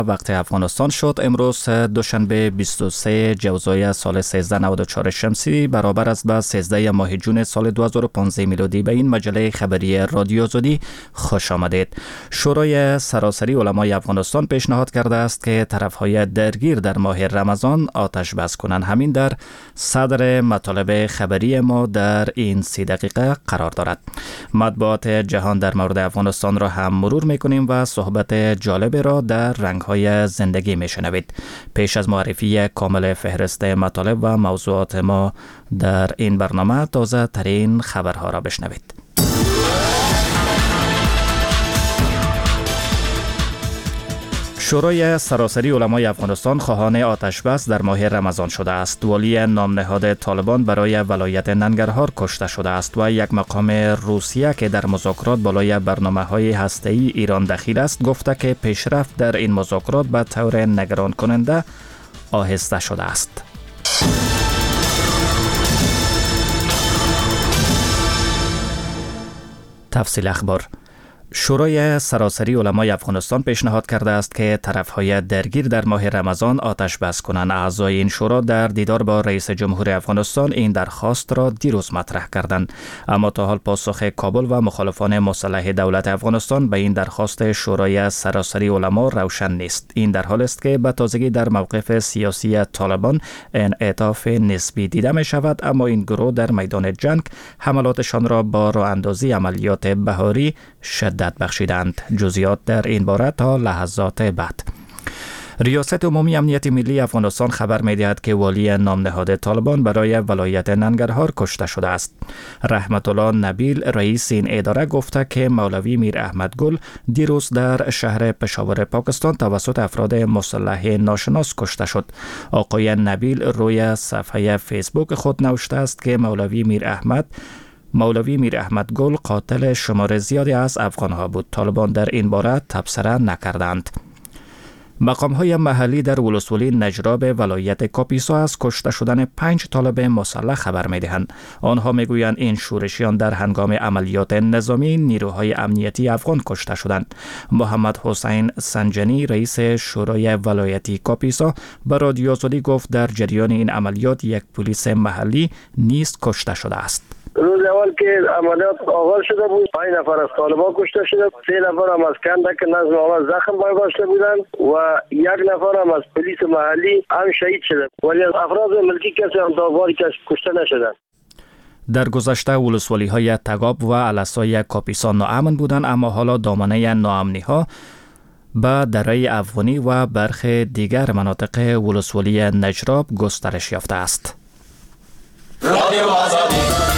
وقت افغانستان شد. امروز دوشنبه 23 جوزای سال 1394 شمسی برابر است با 13 ماه جون سال 2015 میلادی. به این مجله خبری رادیو آزادی خوش آمدید. شورای سراسری علمای افغانستان پیشنهاد کرده است که طرفهای درگیر در ماه رمضان آتش بس کنند. همین در صدر مطالب خبری ما در این 30 دقیقه قرار دارد. مطبوعات جهان در مورد افغانستان را هم مرور میکنیم و صحبت جالب را در رنگ‌های زندگی میشنوید. پیش از معرفی کامل فهرست مطالب و موضوعات ما در این برنامه تازه ترین خبرها را بشنوید. شورای سراسری علمای افغانستان خواهان آتش بس در ماه رمضان شده است. ولی نام نهاد طالبان برای ولایت ننگرهار کشته شده است و یک مقام روسیه که در مذاکرات بالای برنامه‌های هسته‌ای ایران دخیل است گفته که پیشرفت در این مذاکرات به طور نگران کننده آهسته شده است. تفصیل اخبار. شورای سراسری علمای افغانستان پیشنهاد کرده است که طرفهای درگیر در ماه رمضان آتش بس کنند. اعضای این شورا در دیدار با رئیس جمهور افغانستان این درخواست را دیروز مطرح کردند، اما تا حال پاسخ کابل و مخالفان مسلح دولت افغانستان به این درخواست شورای سراسری علما روشن نیست. این در حال است که به تازگی در موقف سیاسی طالبان انعطاف نسبی دیده می شود، اما این گروه در میدان جنگ حملاتشان را با راه اندازی عملیات بهاری شدت بخشیدند. جزئیات در این باره تا لحظات بعد. ریاست عمومی امنیت ملی افغانستان خبر می‌دهد که والی نام نهاد طالبان برای ولایت ننگرهار کشته شده است. رحمت الله نبیل رئیس این اداره گفته که مولوی میر احمد گل دیروز در شهر پشاور پاکستان توسط افراد مسلح ناشناس کشته شد. آقای نبیل روی صفحه فیسبوک خود نوشته است که مولوی میر احمد گل قاتل شمار زیادی از افغانها بود. طالبان در این باره تبصره نکردند. مقام‌های محلی در ولسوالی نجراب ولایت کاپیسا از کشته شدن 5 طالب مسلح خبر می‌دهند. آنها می‌گویند این شورشیان در هنگام عملیات نظامی نیروهای امنیتی افغان کشته شدند. محمد حسین سنجنی رئیس شورای ولایتی کاپیسا به رادیو آزادی گفت در جریان این عملیات یک پلیس محلی نیز کشته شده است. روز اول که عملیات آغاز شده بود 5 نفر از طالبان کشته شده، 3 نفر هم از کندک نظم آمد زخم برداشته بودند و 1 نفر هم از پلیس محلی هم شهید شده، ولی از افراد ملکی کسی هم داغداری کسی کشته نشدند. در گذشته ولسوالی های تگاب و علسای کاپیسا ناامن بودند، اما حالا دامنه ناامنی ها به دره افغانی و برخی دیگر مناطق ولسوالی نجراب گسترش یافته است. رادیو آزادی.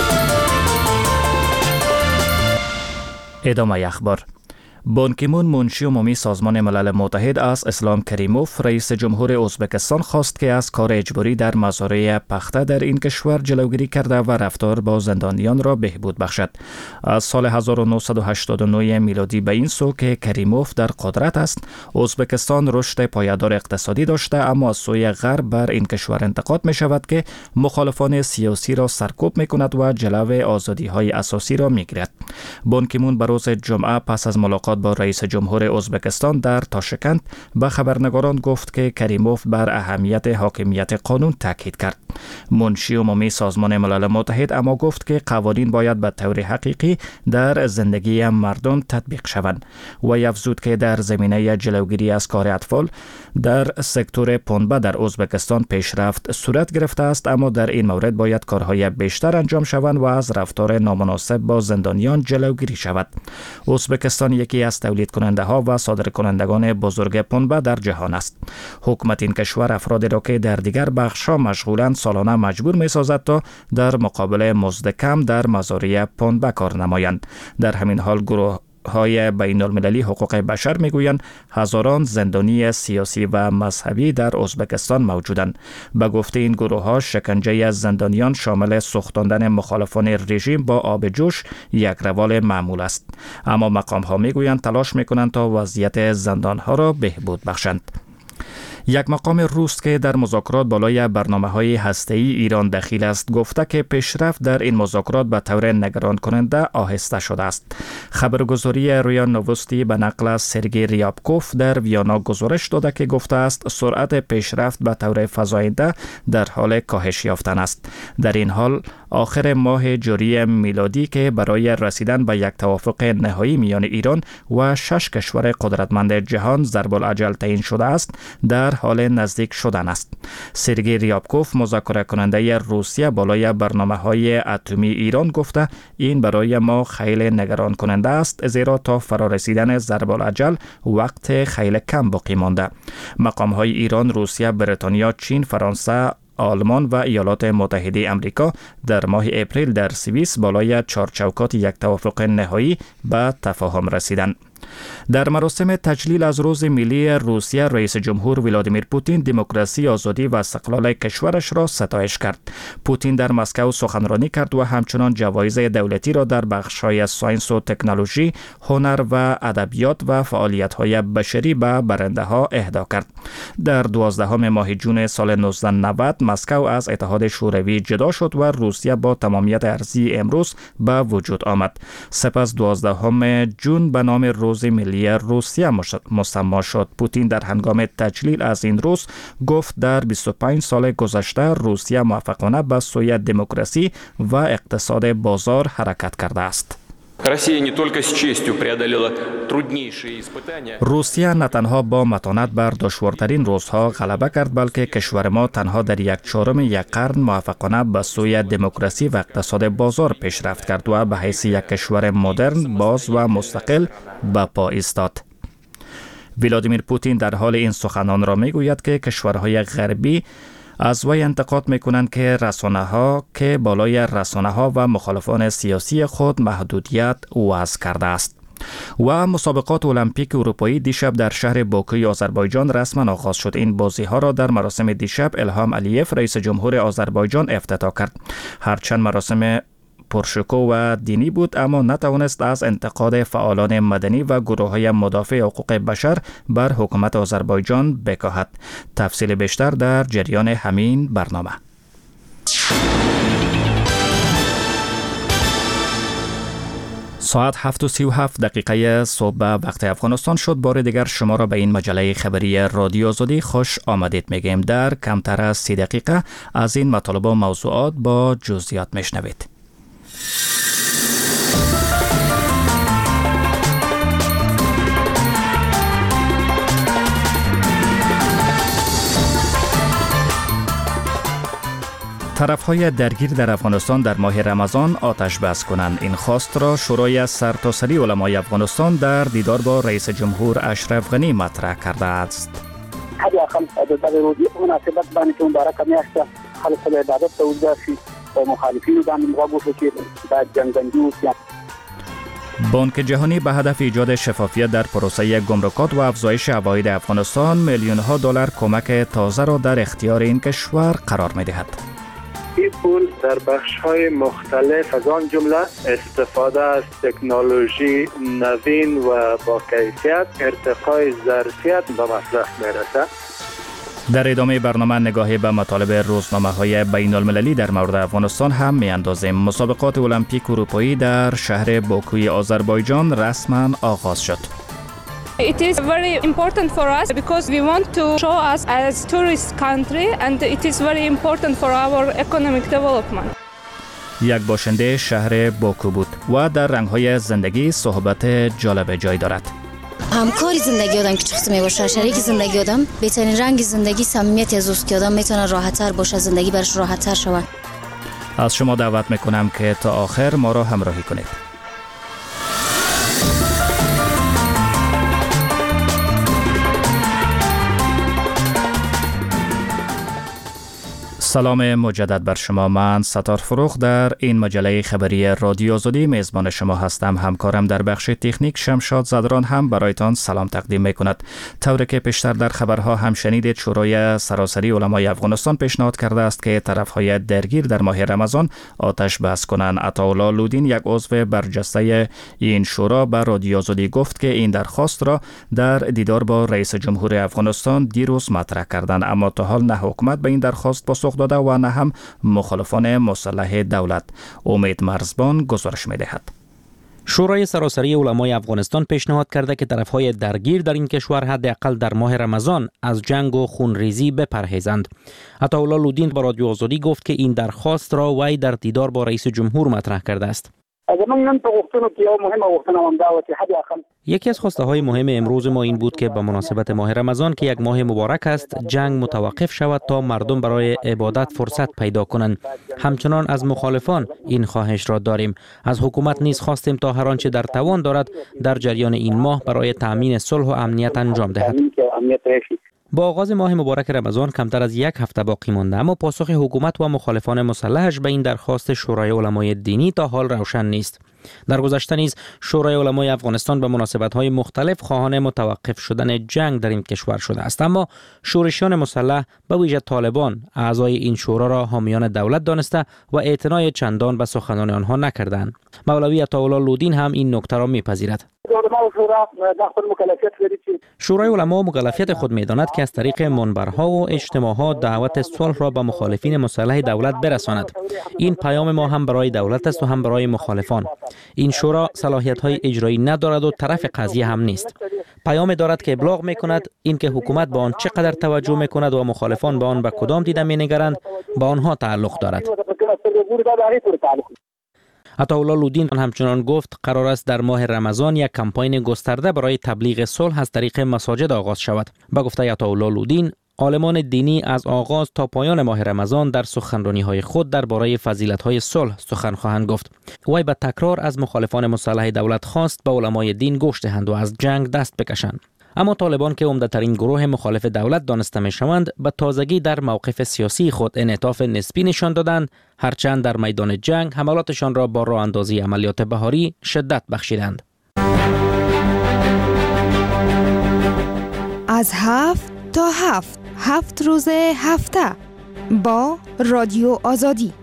ادامه اخبار. بان کی مون منشی عمومی سازمان ملل متحد از اسلام کریموف رئیس جمهور ازبکستان خواست که از کار اجباری در مزارع پخته در این کشور جلوگیری کرده و رفتار با زندانیان را بهبود بخشد. از سال 1989 میلادی به این سو که کریموف در قدرت است، ازبکستان رشد پایدار اقتصادی داشته، اما از سوی غرب بر این کشور انتقاد می شود که مخالفان سیاسی را سرکوب می کند و جلو آزادی های اساسی را می گیرد. بان کی مون روز جمعه پس از ملاقات با رئیس جمهور ازبکستان در تاشکند به خبرنگاران گفت که کریموف بر اهمیت حاکمیت قانون تاکید کرد. منشی عمومی سازمان ملل متحد اما گفت که قوانین باید به طور حقیقی در زندگی مردم تطبیق شوند و افزود که در زمینه جلوگیری از کار اطفال در سکتور پنبه در ازبکستان پیشرفت صورت گرفته است، اما در این مورد باید کارهای بیشتر انجام شوند و از رفتار نامناسب با زندانیان جلوگیری شود. ازبکستان یکی از تولید کننده ها و صادر کنندگان بزرگ پنبه در جهان است. حکومت این کشور افرادی را که در دیگر بخش ها مشغولند سالانه مجبور می سازد تا در مقابل مزد کم در مزارع پنبه کار نمایند. در همین حال گروه های بین المللی حقوق بشر میگویند هزاران زندانی سیاسی و مذهبی در ازبکستان موجودند. به گفته این گروه ها شکنجه از زندانیان شامل سوختاندن مخالفان رژیم با آب جوش یک روال معمول است، اما مقام ها میگویند تلاش میکنند تا وضعیت زندان ها را بهبود بخشند. یک مقام روس که در مذاکرات بالای برنامه‌های هسته‌ای ایران دخیل است گفته که پیشرفت در این مذاکرات به طور نگران کننده آهسته شده است. خبرگزاری رویا نووستی به نقل از سرگئی ریابکوف در ویانا گزارش داده که گفته است سرعت پیشرفت به طور فزاینده در حال کاهش یافتن است. در این حال آخر ماه جاری میلادی که برای رسیدن به یک توافق نهایی میان ایران و 6 کشور قدرتمند جهان ضرب الاجل تعیین شده است در حال نزدیک شدن است. سرگئی ریابکوف مذاکره کننده روسیه بالای برنامه‌های اتمی ایران گفته این برای ما خیلی نگران کننده است زیرا تا فرارسیدن ضرب الاجل وقت خیلی کم باقی مانده. مقام‌های ایران، روسیه، بریتانیا، چین، فرانسه، آلمان و ایالات متحده آمریکا در ماه اپریل در سوئیس بالای چارچوکات یک توافق نهایی به تفاهم رسیدند. در مراسم تجلیل از روز ملی روسیه رئیس جمهور ولادیمیر پوتین دموکراسی، آزادی و استقلال کشورش را ستایش کرد. پوتین در مسکو سخنرانی کرد و همچنان جوایز دولتی را در بخش‌های ساینس و تکنولوژی، هنر و ادبیات و فعالیت‌های بشری به برنده‌ها اهدا کرد. در 12 ماه جون سال 1990 مسکو از اتحاد شوروی جدا شد و روسیه با تمامیت ارضی امروز به وجود آمد. سپس 12 جون به نام روز ملی روسیه مسمی شد. پوتین در هنگام تجلیل از این روز گفت در 25 سال گذشته روسیه موفقانه به سوی دموکراسی و اقتصاد بازار حرکت کرده است. روسیه نه تنها با متانت بر دشوارترین روزها غلبه کرد بلکه کشور ما تنها در 1/4 یک قرن موفقانه به سوی دموکراسی و اقتصاد بازار پیشرفت کرد و به حیث یک کشور مدرن، باز و مستقل به پا ایستاد. ولادیمیر پوتین در حال این سخنان را میگوید که کشورهای غربی از وی انتقاد میکنند که رسانه‌ها که بالای رسانه‌ها و مخالفان سیاسی خود محدودیت وضع کرده است. و مسابقات المپیک اروپایی دیشب در شهر باکوی آذربایجان رسما آغاز شد. این بازی‌ها را در مراسم دیشب الهام علیف رئیس جمهور آذربایجان افتتاح کرد. هرچند مراسم پرشکوه و دینی بود اما نتوانست از انتقاد فعالان مدنی و گروه‌های مدافع حقوق بشر بر حکومت آذربایجان بکاهد. تفصیل بیشتر در جریان همین برنامه. ساعت 7:37 صبح وقت افغانستان شد. بار دیگر شما را به این مجله خبری رادیو آزادی خوش آمدید میگیم. در کمتر از 30 دقیقه از این مطالب و موضوعات با جزئیات میشنوید. طرف‌های درگیر در افغانستان در ماه رمضان آتش بس کنند. این خواست را شورای سرتاسری علمای افغانستان در دیدار با رئیس جمهور اشرف غنی مطرح کرده است. حد اقل د ورودی په مناسبت باندې چې مبارکه میاشت خلک له عبادت ته وځي او مخالفینو باندې موږ چې دا جنگندی وسیه. بانک جهانی به هدف ایجاد شفافیت در پروسه گمرکات و افزایش عواید افغانستان میلیون‌ها دلار کمک تازه را در اختیار این کشور قرار می‌دهد. این پول در بخش‌های مختلف از آن جمله استفاده از تکنولوژی نوین و با کیفیت ارتقای ظرفیت به مصرف می‌رسد. در ادامه برنامه نگاهی به مطالب روزنامه‌های بین‌المللی در مورد افغانستان هم می‌اندازیم. مسابقات المپیک اروپایی در شهر باکوی آذربایجان رسما آغاز شد. It is very important for us because we want to show us as tourist country and it is very important for our economic development. یک باشنده شهر باکو بود و در رنگ‌های زندگی صحبت جالب جای دارد. همکاری زندگی آدم که چقدر میباشه، شریک زندگی آدم بهترین رنگ زندگی صمیمیتی از اوست که آدم میتونه راحت‌تر باشه، زندگی برش راحت‌تر شود. از شما دعوت میکنم که تا آخر ما را همراهی کنید. سلام مجدد بر شما. من ستار فروخ در این مجله خبری رادیو آزادی میزبان شما هستم. همکارم در بخش تکنیک شمشاد زدران هم برایتان سلام تقدیم میکند. طوری که پیشتر در خبرها هم شنیدید، شورای سراسری علمای افغانستان پیشنهاد کرده است که طرفهای درگیر در ماه رمضان آتش بس کنند. عطاالله لودین، یک عضو برجسته این شورا، به رادیو آزادی گفت که این درخواست را در دیدار با رئیس جمهور افغانستان دیروز مطرح کردند، اما تا حال نه حکومت به این درخواست پاسخ داده و نه هم مخالفان مسلح دولت. امید مرزبان گزارش می‌دهد. شورای سراسری علمای افغانستان پیشنهاد کرده که طرفهای درگیر در این کشور حداقل در ماه رمضان از جنگ و خونریزی بپرهیزند. عطاالله لودین با رادیو آزادی گفت که این درخواست را وی در دیدار با رئیس جمهور مطرح کرده است. یکی از خواسته های مهم امروز ما این بود که به مناسبت ماه رمضان که یک ماه مبارک است، جنگ متوقف شود تا مردم برای عبادت فرصت پیدا کنند. همچنان از مخالفان این خواهش را داریم. از حکومت نیز خواستیم تا هر آنچه در توان دارد در جریان این ماه برای تأمین صلح و امنیت انجام دهد. با آغاز ماه مبارک رمضان کمتر از یک هفته باقی مانده، اما پاسخ حکومت و مخالفان مسلحش به این درخواست شورای علمای دینی تا حال روشن نیست. در گذشته نیز شورای علمای افغانستان به مناسبت‌های مختلف خواهان متوقف شدن جنگ در این کشور شده است، اما شورشیان مسلح به ویژه طالبان اعضای این شورا را حامیان دولت دانسته و اعتنای چندان به سخنان آنها نکردند. مولوی عطاالله لودین هم این نکته را می‌پذیرد. شورای علما مکلفیت خود می‌داند که از طریق منبرها و اجتماعات دعوت صلح را به مخالفین مسلح دولت برساند. این پیام ما هم برای دولت است و هم برای مخالفان. این شورا صلاحیت‌های اجرایی ندارد و طرف قضیه هم نیست. پیام دارد که ابلاغ می‌کند اینکه حکومت به آن چقدر توجه می‌کند و مخالفان به آن به کدام دیده می‌نگرند با آنها تعلق دارد. عطاالله لودین همچنان گفت قرار است در ماه رمضان یک کمپاین گسترده برای تبلیغ صلح از طریق مساجد آغاز شود. با گفته عطاالله لودین، عالمان دینی از آغاز تا پایان ماه رمضان در سخنرانی‌های خود درباره فضیلت‌های صلح سخن خواهند گفت. وی به تکرار از مخالفان مسلح دولت خواست به علمای دین گوش دهند و از جنگ دست بکشند. اما طالبان که عمده‌ترین گروه مخالف دولت دانسته می‌شوند، به تازگی در موقف سیاسی خود انعطاف نسبی نشان دادند، هرچند در میدان جنگ حملاتشان را با راه اندازی عملیات بهاری شدت بخشیدند. از 7 تا 7 روز هفته با رادیو آزادی.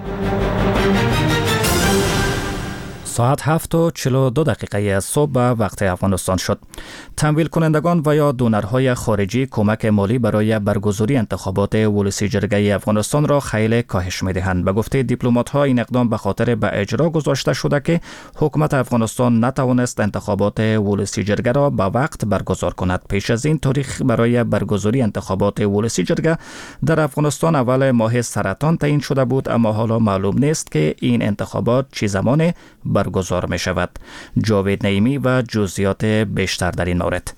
ساعت 7:42 از صبح به وقت افغانستان شد. تمویل کنندگان و یا دونرهای خارجی کمک مالی برای برگزاری انتخابات ولسی جرگه افغانستان را خیلی کاهش می‌دهند. به گفته دیپلمات‌ها این اقدام به خاطر به اجرا گذاشته شده که حکومت افغانستان نتوانست انتخابات ولسی جرگه را به وقت برگزار کند. پیش از این تاریخ برای برگزاری انتخابات ولسی جرگه در افغانستان اول ماه سرطان تعیین شده بود، اما حالا معلوم نیست که این انتخابات چه زمان برگزار می شود. جاوید نعیمی و جزئیات بیشتر در این مورد.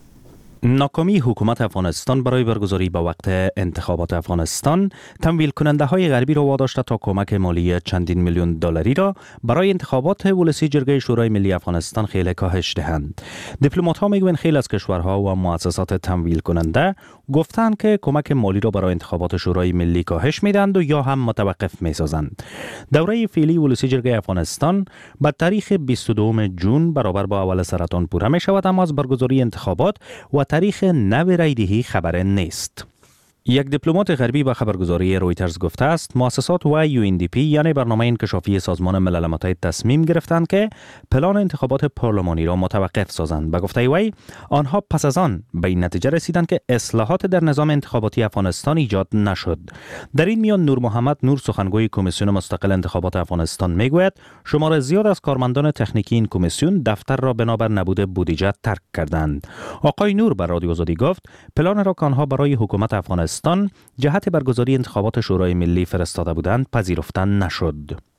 ناکامی حکومت افغانستان برای برگزاری به وقت انتخابات افغانستان تمویل کننده های غربی را واداشته تا کمک مالی چندین میلیون دلاری را برای انتخابات ولسی جرگه شورای ملی افغانستان خیلی کاهش دهند. دیپلمات ها میگویند خیلی از کشورها و مؤسسات تمویل کننده گفتند که کمک مالی را برای انتخابات شورای ملی کاهش میدند و یا هم متوقف میسازند. دوره فعلی ولسی جرگه افغانستان به تاریخ 22 جون برابر با اول سرطان پوره می شود، اما از برگزاری انتخابات و تاریخ نو رایدهی خبر نیست. یک دیپلمات غربی به خبرگزاری رویترز گفته است مؤسسات و UNDP یعنی برنامه انکشافی سازمان ملل متحد تصمیم گرفتند که پلان انتخابات پارلمانی را متوقف سازند. به گفته وی آنها پس از آن به این نتیجه رسیدند که اصلاحات در نظام انتخاباتی افغانستان ایجاد نشد. در این میان نور محمد نور سخنگوی کمیسیون مستقل انتخابات افغانستان میگوید شمار زیاد از کارمندان تکنیکی این کمیسیون دفتر را بنابر نبود بودجه ترک کردند. آقای نور بر رادیو آزادی گفت پلان را که آنها برای حکومت افغانستان جهت برگزاری انتخابات شورای ملی فرستاده بودند پذیرفته نشد.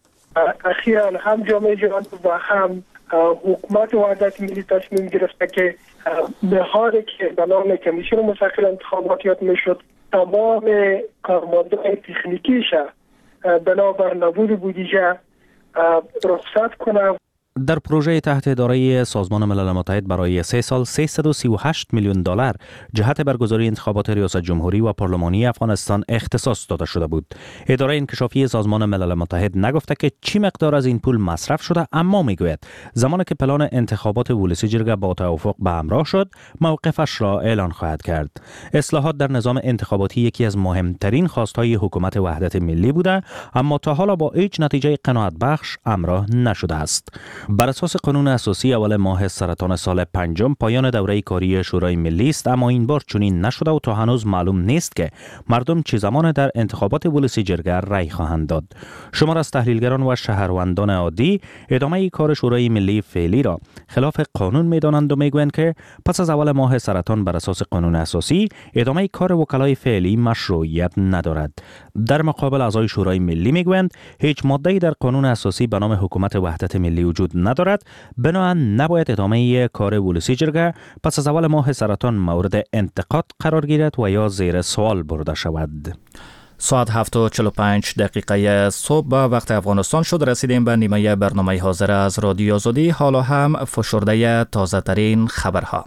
اخیراً هم جامعه جهانی و هم حکومت وحدت ملی تصمیم گرفته که به حالی که به نام کمیسیون مستقل انتخابات یاد میشد تمام کارمندان تکنیکیش بنابر نبود بودجه رخصت کنه. در پروژه تحت اداره سازمان ملل متحد برای 3 سال 338 میلیون دلار جهت برگزاری انتخابات ریاست جمهوری و پارلمانی افغانستان اختصاص داده شده بود. اداره انکشافی سازمان ملل متحد نگفته که چی مقدار از این پول مصرف شده، اما میگوید زمانی که پلان انتخابات ولسی جرگه با توافق به همراه شد، موقفش را اعلان خواهد کرد. اصلاحات در نظام انتخاباتی یکی از مهمترین خواستهای حکومت وحدت ملی بوده، اما تا حالا با هیچ نتیجه قناعت بخش همراه نشده است. بر اساس قانون اساسی اول ماه سرطان سال پنجم پایان دوره کاری شورای ملی است، اما این بار چنین نشده و تا هنوز معلوم نیست که مردم چه زمان در انتخابات ولسی جرگه رای خواهند داد. شمار از تحلیلگران و شهروندان عادی ادامه کار شورای ملی فعلی را خلاف قانون می‌دانند و میگویند که پس از اول ماه سرطان بر اساس قانون اساسی ادامه کار وکلای فعلی مشروعیت ندارد. در مقابل اعضای شورای ملی میگویند هیچ ماده‌ای در قانون اساسی به نام حکومت وحدت ملی وجود ندارد، بنابراین نباید ادامه کار ولسی جرگه پس از اول ماه سرطان مورد انتقاد قرار گیرد و یا زیر سوال برده شود. ساعت 7:45 صبح به وقت افغانستان شد. رسیدیم به نیمه برنامه حاضر از رادیو آزادی. حالا هم فشرده تازه ترین خبرها.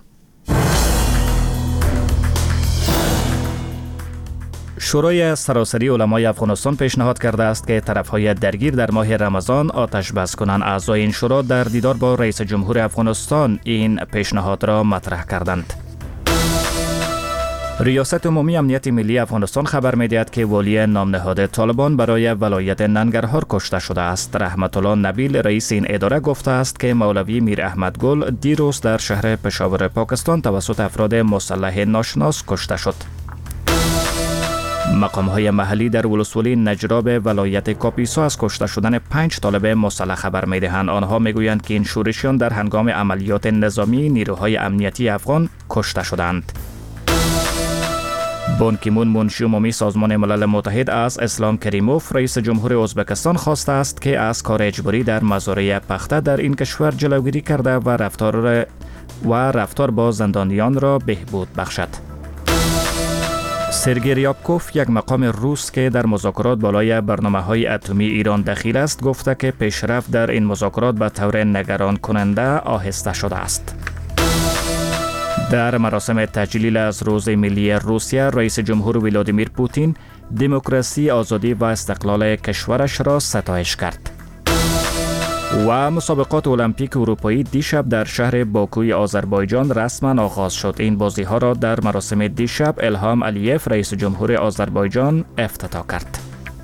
شورای سراسری علمای افغانستان پیشنهاد کرده است که طرفهای درگیر در ماه رمضان آتش بس کنند. اعضای این شورا در دیدار با رئیس جمهور افغانستان این پیشنهاد را مطرح کردند. ریاست عمومی امنیت ملی افغانستان خبر می‌دهد که والی نامنهاد طالبان برای ولایت ننگرهار کشته شده است. رحمت الله نبیل رئیس این اداره گفته است که مولوی میر احمد گل دیروز در شهر پشاور پاکستان توسط افراد مسلح ناشناس کشته شد. مقام‌های محلی در ولسوالی نجراب ولایت کاپیسا از کشته شدن 5 طالب مسلح خبر می‌دهند. آنها می‌گویند که این شورشیان در هنگام عملیات نظامی نیروهای امنیتی افغان کشته شدند. بان کی مون منشی عمومی سازمان ملل متحد از اسلام کریموف رئیس جمهور ازبکستان خواسته است که از کار اجباری در مزارع پخته در این کشور جلوگیری کرده و رفتار با زندانیان را بهبود بخشد. سرگئی ریابکوف، یک مقام روس که در مذاکرات بالای برنامه‌های اتمی ایران دخیل است، گفته که پیشرفت در این مذاکرات به طور نگران کننده آهسته شده است. در مراسم تجلیل از روز ملی روسیه، رئیس جمهور ولادیمیر پوتین دموکراسی، آزادی و استقلال کشورش را ستایش کرد. و مسابقات المپیک اروپایی دیشب در شهر باکوی آذربایجان رسما آغاز شد. این بازی‌ها را در مراسم دیشب الهام علیف رئیس جمهور آذربایجان افتتاح کرد.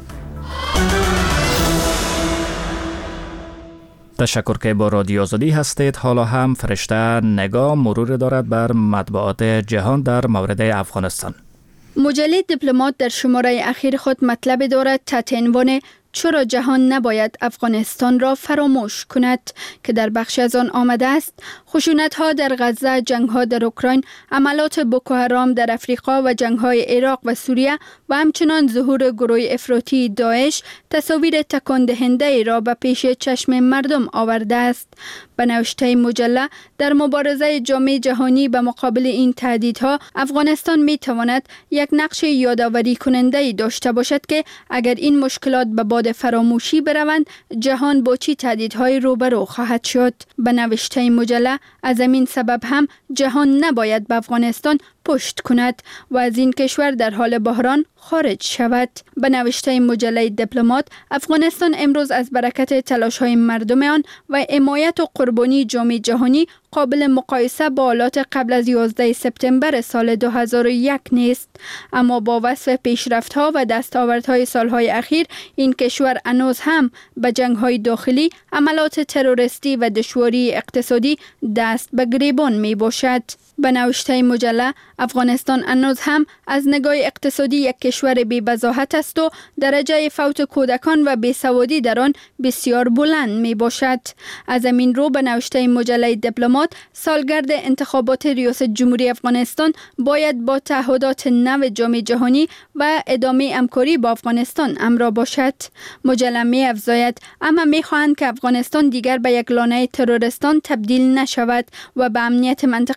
تشکر که با رادیو آزادی هستید. حالا هم فرشته نگاه مرور دارد بر مطبوعات جهان در مورد افغانستان. مجله دیپلمات در شماره اخیر خود مطلب دارد تحت عنوان چرا جهان نباید افغانستان را فراموش کند که در بخش از آن آمده است خشونت‌ها در غزه، جنگ‌ها در اوکراین، عملات بوکو حرام در افریقا و جنگ‌های عراق و سوریه و همچنان ظهور گروه افراطی داعش تصاویر تکان دهنده را به پیش چشم مردم آورده است. به نوشته مجله در مبارزه جامعه جهانی به مقابل این تهدیدها افغانستان می‌تواند یک نقش یادآوری کننده داشته باشد که اگر این مشکلات به باد فراموشی بروند جهان با چی تهدیدهای روبرو خواهد شد. به نوشته مجله از همین سبب هم جهان نباید به افغانستان پشت کند و از این کشور در حال بحران خارج شود. به نوشته مجله دیپلمات افغانستان امروز از برکت تلاش‌های مردم آن و حمایت و قربانی جامعه جهانی قابل مقایسه با حالات قبل از 11 سپتامبر سال 2001 نیست، اما با وصف پیشرفت‌ها و دستاوردهای سالهای اخیر این کشور هنوز هم به جنگ‌های داخلی، عملات تروریستی و دشواری اقتصادی دست به گریبان می‌باشد. به نوشته مجله افغانستان هنوز هم از نگاه اقتصادی یک کشور بی‌بضاحت است و درجه فوت کودکان و بیسوادی در آن بسیار بلند می باشد. از همین رو به نوشته مجله دیپلمات سالگرد انتخابات ریاست جمهوری افغانستان باید با تعهدات نو جامعه جهانی و ادامه همکاری با افغانستان همراه باشد. مجله می افزاید اما می خواهند که افغانستان دیگر به یک لانه تروریستان تبدیل نشود و به امنیت منطقه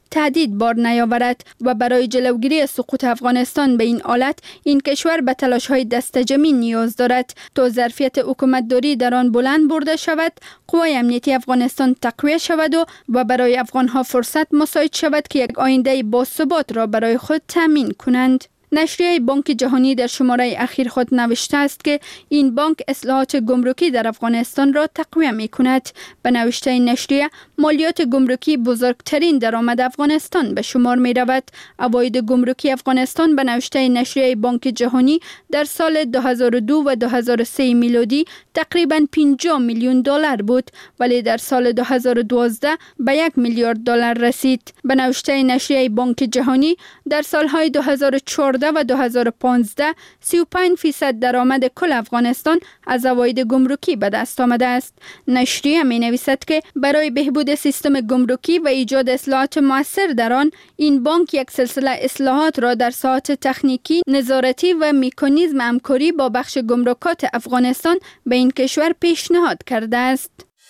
تهدید بار نیاورد و برای جلوگیری از سقوط افغانستان به این حالت این کشور به تلاش‌های دستجمعی نیاز دارد تا ظرفیت حکومتداری در آن بلند برده شود، قوای امنیتی افغانستان تقویت شود و برای افغان‌ها فرصت مساعد شود که یک آینده باثبات را برای خود تامین کنند. نشریه بانک جهانی در شماره اخیر خود نوشته است که این بانک اصلاحات گمرکی در افغانستان را تقویت می کند. به نوشته نشریه، مالیات گمرکی بزرگترین درآمد افغانستان به شمار می رود. عواید گمرکی افغانستان به نوشته نشریه بانک جهانی در سال 2002 و 2003 میلادی تقریباً 50 میلیون دلار بود، ولی در سال 2012 به 1 میلیارد دلار رسید. به نوشته نشریه بانک جهانی در سالهای 2014 و 2015 35% درآمد کل افغانستان از عواید گمرکی به دست آمده است. نشریه می نویسد که برای بهبود سیستم گمرکی و ایجاد اصلاحات مؤثر در آن، این بانک یک سلسله اصلاحات را در ساحات تکنیکی، نظارتی و مکانیزم همکاری با بخش گمرکات افغانستان به این کشور پیشنهاد کرده است.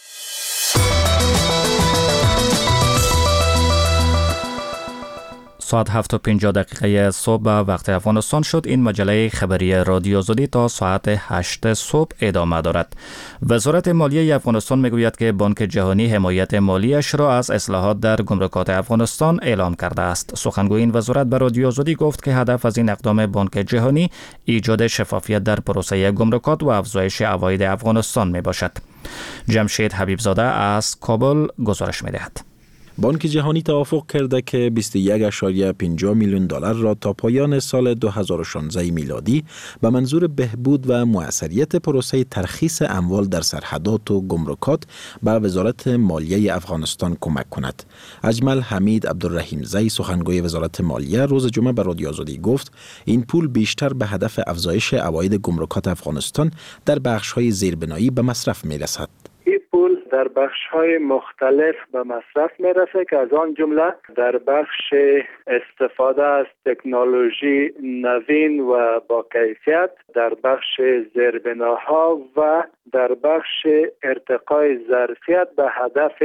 ساعت 7:50 صبح وقت افغانستان شد. این مجله خبری رادیو آزادی تا ساعت 8 صبح ادامه دارد. وزارت مالیه افغانستان میگوید که بانک جهانی حمایت مالیش را از اصلاحات در گمرکات افغانستان اعلام کرده است. سخنگوی این وزارت به رادیو آزادی گفت که هدف از این اقدام بانک جهانی ایجاد شفافیت در پروسه گمرکات و افزایش عواید افغانستان می باشد. جمشید حبیبزاده از کابل گزارش می دهد. بانک جهانی توافق کرده که 21.50 میلیون دلار را تا پایان سال 2016 میلادی به منظور بهبود و موثریت پروسه ترخیص اموال در سرحدات و گمرکات به وزارت مالیه افغانستان کمک کند. اجمل حمید عبدالرحیمزی سخنگوی وزارت مالیه روز جمعه به رادیو آزادی گفت این پول بیشتر به هدف افزایش عواید گمرکات افغانستان در بخش‌های زیربنایی به مصرف می‌رسد. این پول در بخش‌های مختلف به مصرف میرسه که از آن جمله در بخش استفاده از تکنولوژی نوین و با کیفیت، در بخش زیربناها و در بخش ارتقای ظرفیت به هدف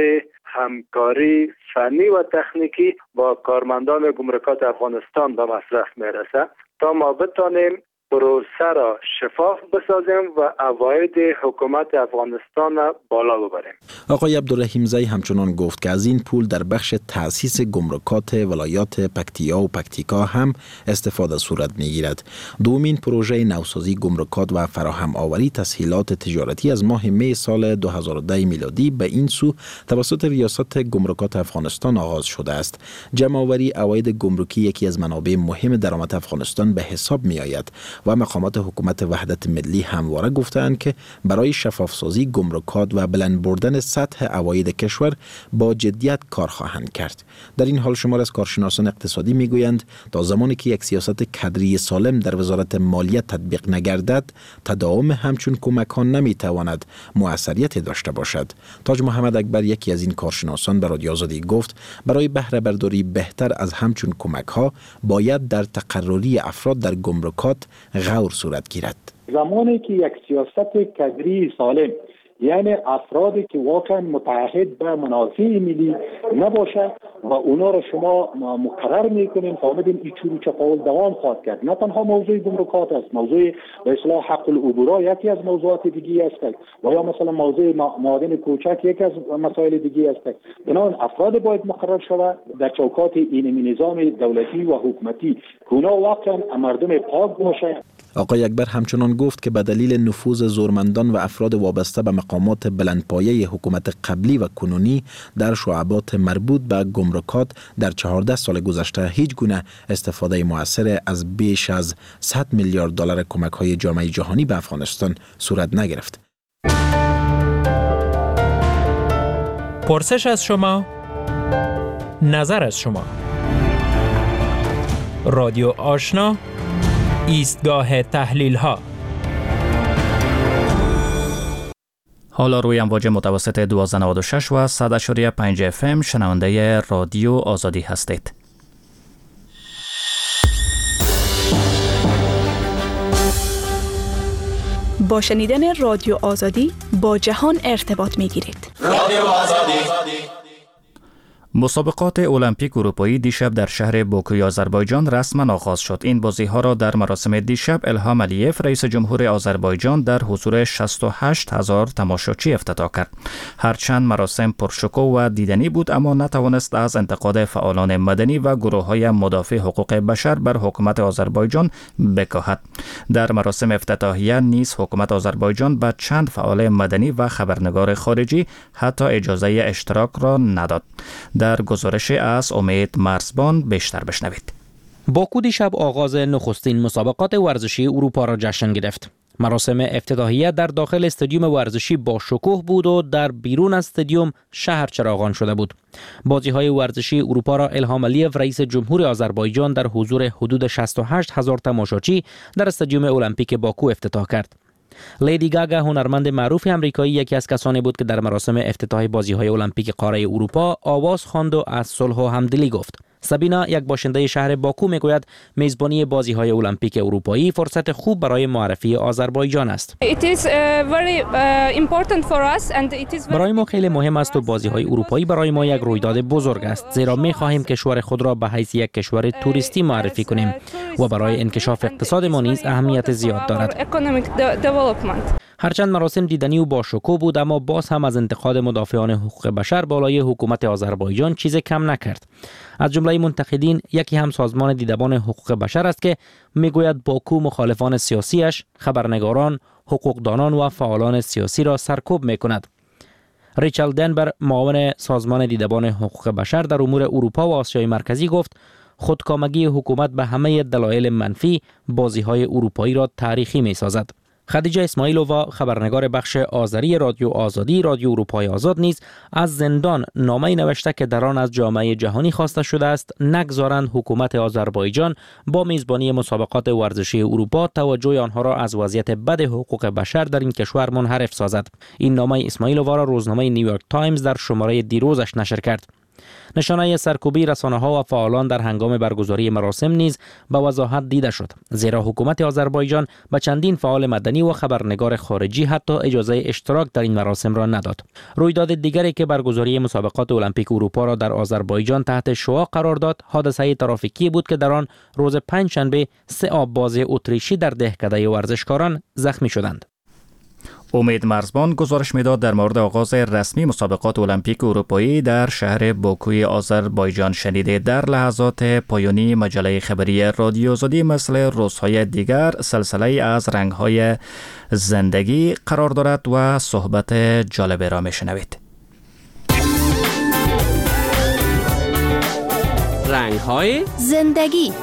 همکاری فنی و تکنیکی با کارمندان گمرکات افغانستان به مصرف میرسه تا ما بتانیم پروسه را شفاف بسازیم و عواید حکومت افغانستان را بالا ببریم. آقای عبدالرحیمزی همچنان گفت که از این پول در بخش تأسیس گمرکات ولایات پکتیا و پکتیکا هم استفاده صورت میگیرد. دومین پروژه نوسازی گمرکات و فراهم آوری تسهیلات تجارتی از ماه می سال 2010 میلادی به این سو توسط ریاست گمرکات افغانستان آغاز شده است. جمع آوری عواید گمرکی یکی از منابع مهم درآمد افغانستان به حساب می آید و مقامات حکومت وحدت ملی همواره گفتند که برای شفافسازی گمرکات و بلند بردن سطح عواید کشور با جدیت کار خواهند کرد. در این حال شمار از کارشناسان اقتصادی میگویند تا زمانی که یک سیاست کدری سالم در وزارت مالیه تطبیق نگردد، تداوم همچون کمک‌ها نمیتواند موثریت داشته باشد. تاج محمد اکبر یکی از این کارشناسان به رادیو آزادی گفت برای بهره برداری بهتر از همچون کمک‌ها باید در تقرری افراد در گمرکات غور صورت گیرد. زمانی که یک سیاست کدری سالم، یعنی افرادی که واقعا متعهد به منافع ملی نباشه و اونا را شما مقرر میکنین، فهمیدین این چورو چپاول دوام خواهد کرد. نه تنها موضوع گمرکات است، موضوع به اصطلاح حق العبور یکی از موضوعات دیگه است و یا مثلا موضوع معادن کوچک یکی از مسائل دیگه است. بنابراین افراد باید مقرر شود در چوکات این نظام دولتی و حکومتی که اونا واقعا مردم پاک باشه. آقای اکبر همچنان گفت که به دلیل نفوذ زورمندان و افراد وابسته به مقامات بلندپایه حکومت قبلی و کنونی در شعبات مربوط به گمرکات در 14 سال گذشته هیچ گونه استفاده مؤثر از بیش از 100 میلیارد دلار کمک‌های جامعه جهانی به افغانستان صورت نگرفت. پرسش از شما، نظر از شما. رادیو آشنا، ایستگاه تحلیل ها. حالا روی امواج متوسط 1296 و 100.5 FM شنونده رادیو آزادی هستید. با شنیدن رادیو آزادی با جهان ارتباط می گیرید. رادیو آزادی. مسابقات المپیک اروپایی دیشب در شهر باکوی آذربایجان رسما آغاز شد. این بازی‌ها را در مراسم دیشب الهام علیف رئیس جمهور آذربایجان در حضور 68,000 تماشاچی افتتاح کرد. هرچند مراسم پرشکوه و دیدنی بود، اما نتوانست از انتقاد فعالان مدنی و گروه‌های مدافع حقوق بشر بر حکومت آذربایجان بکاهد. در مراسم افتتاحیه نیز حکومت آذربایجان به چند فعال مدنی و خبرنگار خارجی حتی اجازه اشتراک را نداد. در گزارش از امید مرزبان بیشتر بشنوید. باکو دیشب آغاز نخستین مسابقات ورزشی اروپا را جشن گرفت. مراسم افتتاحیه در داخل استادیوم ورزشی با شکوه بود و در بیرون از استادیوم شهر چراغان شده بود. بازی‌های ورزشی اروپا را الهام علیف رئیس جمهور آذربایجان در حضور حدود 68,000 تماشاچی در استادیوم المپیک باکو افتتاح کرد. لیدی گاگا، هنرمند معروف آمریکایی، یکی از کسانی بود که در مراسم افتتاح بازی‌های المپیک قاره اروپا آواز خواند و از صلح و همدلی گفت. سابینا، یک باشنده شهر باکو، میگوید میزبانی بازی‌های المپیک اروپایی فرصت خوب برای معرفی آذربایجان است. برای ما خیلی مهم است و بازی‌های اروپایی برای ما یک رویداد بزرگ است، زیرا می‌خواهیم کشور خود را به حیث یک کشور توریستی معرفی کنیم و برای انکشاف اقتصاد ما نیز اهمیت زیاد دارد. هرچند مراسم دیدنی و با شکوه بود، اما باز هم از انتقاد مدافعان حقوق بشر بالای حکومت آذربایجان چیز کم نکرد. از جمله منتقدین یکی هم سازمان دیدبان حقوق بشر است که میگوید باکو مخالفان سیاسیش، خبرنگاران، حقوقدانان و فعالان سیاسی را سرکوب میکند. ریچل دنبر، معاون سازمان دیدبان حقوق بشر در امور اروپا و آسیای مرکزی، گفت خودکامگی حکومت به همه دلایل منفی بازی‌های اروپایی را تاریخی می‌سازد. خدیجه اسماعیلووا، خبرنگار بخش آذری رادیو آزادی، رادیو اروپای آزاد، نیز از زندان نامه‌ای نوشته که در آن از جامعه جهانی خواسته شده است نگذارند حکومت آذربایجان با میزبانی مسابقات ورزشی اروپا توجه آنها را از وضعیت بد حقوق بشر در این کشور منحرف سازد. این نامه اسماعیلووا را روزنامه نیویورک تایمز در شماره دیروزش نشر کرد. نشانه سرکوبی رسانه‌ها و فعالان در هنگام برگزاری مراسم نیز به وضاحت دیده شد، زیرا حکومت آذربایجان به چندین فعال مدنی و خبرنگار خارجی حتی اجازه اشتراک در این مراسم را نداد. رویداد دیگری که برگزاری مسابقات المپیک اروپا را در آذربایجان تحت شعاع قرار داد، حادثه ترافیکی بود که در آن روز پنجشنبه 3 آبباز اتریشی در دهکده ورزشکاران زخمی شدند. امید مرزبان گزارش میداد در مورد آغاز رسمی مسابقات المپیک اروپایی در شهر باکوی آذربایجان. شنیده در لحظات پایانی مجله خبری رادیو آزادی مثل روزهای دیگر سلسله از رنگ‌های زندگی قرار دارد و صحبت جالب را میشنوید. رنگ‌های زندگی.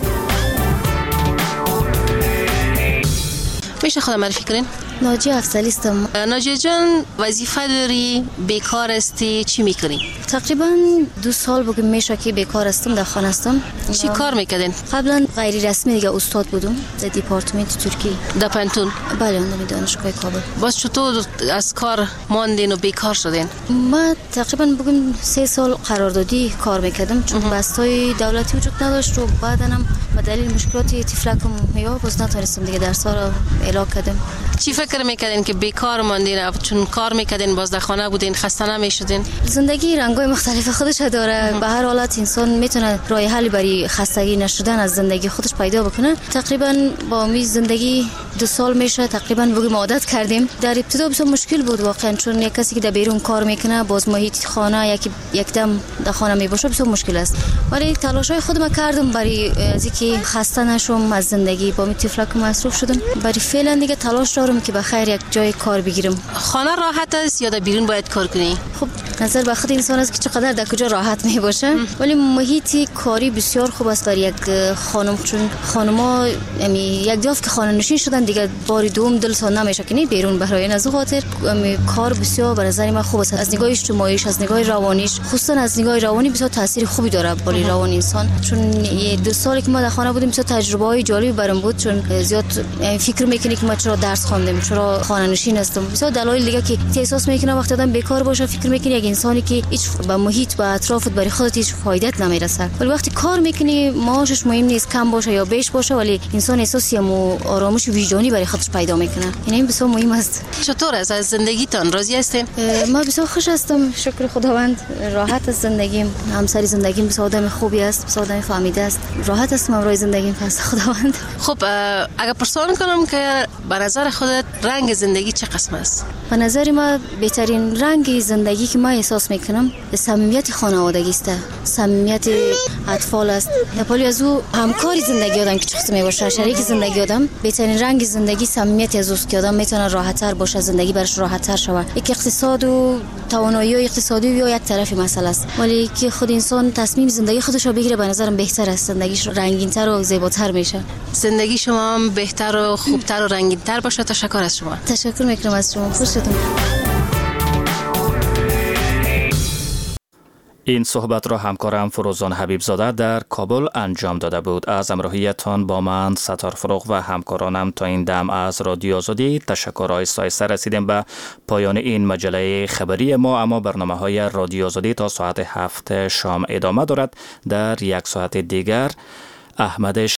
میشه خودم معرفی کنین؟ ناجیه افضلی هستم. ناجیه جان، وظیفه داری؟ بیکار هستی؟ چی میکنی؟ تقریبا 2 سال بگم میشه که بیکار هستم، در خانه هستم. چی کار میکردین؟ قبلا غیر رسمی دیگه استاد بودم در دیپارتمنت ترکی. در پنتون؟ بله، در دانشگاه کابل. باز چطور از کار ماندین و بیکار شدین؟ ما تقریبا بگم 3 سال قراردادی کار میکردم، چون بستای دولتی وجود نداشت و بعدنم به دلیل مشکلات تفلکم یا باز نتونستم دیگه درس را اعلام کردم. چی فکر میکردین که بیکار ماندین؟ چون کار میکردین، باز در خانه بودین، خسته نمیشدین؟ زندگی رنگای مختلف خودش داره. به هر حالت انسان میتونه راه حلی برای خستگی نشدن از زندگی خودش پیدا بکنه. تقریبا با می زندگی 2 سال میشه تقریبا بگیم عادت کردیم. در ابتدا بسیار مشکل بود واقعا، چون یک کسی که در بیرون کار میکنه باز محیط خانه یکدم در خانه میباشه بسیار مشکل است. ولی تلاشای خودم کردم برای از اینکه خسته نشم از زندگی. با می تفلک مصروف شدم، برای فعلا دیگه تلاش دارم که بخیر یک جای کار بگیرم. خانه راحت است یا در بیرون باید کار کنی؟ خب نظر به خود انسان است که چقدر در کجا راحت می باشه، ولی محیط کاری بسیار خوب است برای یک خانم، چون خانم‌ها یک دفعه که خانه نشین شدن دیگه بار دوم دلشون نمیشه که بیرون برای از خاطر کار بسیار به نظر من خوب است. از نگاه اجتماعیش، از نگاه روانیش، خصوصا از نگاه روانی بسیار تاثیر خوبی داره برای روان انسان. چون 2 سالی که ما در خانه بودیم بسیار تجربه‌های جالبی برام بود، چون زیاد فکر میکنی که ما چرا درس خواندیم، چرا خانه نشین هستم. بسیار دلایل دیگه که احساس میکنم وقتی آدم بیکار باشه فکر میکنه یک انسانی که هیچ به محیط و اطرافت برای خودت هیچ فایدت نمیرسه. ولی وقتی کار میکنی معاشش مهم نیست کم باشه یا بیش باشه، ولی انسان احساسی و آرامش وجدانی برای خودش پیدا میکنه. این بسیار مهم است. چطور است از زندگیتان؟ راضی هستین؟ ما بسیار خوش هستم، شکر خداوند. راحت است زندگیم، همسر زندگیم بسیار آدم خوبی است، بسیار آدم فهمیده است. راحت است امروز زندگیم پس خداوند. خب اگر پرسان کنم که به نظر خودت رنگ زندگی چه قسم است؟ به نظر ما بهترین رنگ زندگی که ما احساس میکنم صمیمیت خانوادگی است، صمیمیت اطفال است. نپالی از او همکاری زندگی آدم که چقدر میباشه، شریک زندگی آدم. بهترین رنگ زندگی صمیمیت از اوست که آدم میتونه راحت‌تر باشه، زندگی برش راحت‌تر شود. یک اقتصاد و توانایی اقتصادی یا یک طرفی مسئله است، ولی که خود انسان تصمیم زندگی خودش رو بگیره به نظرم بهتر است، زندگیش رنگین‌تر و زیباتر میشه. زندگی شما هم بهتر و خوبتر و رنگین‌تر باشه. تشکر از شما. تشکر میکنم از شما. خوش شدم. این صحبت را همکارم فروزان حبیبزاده در کابل انجام داده بود. از همراهیتان با من ستار فروغ و همکارانم تا این دم از رادیو آزادی تشکرهای سایسته رسیدیم به پایان این مجله خبری ما، اما برنامه های رادیو آزادی تا ساعت 7 شام ادامه دارد. در یک ساعت دیگر احمد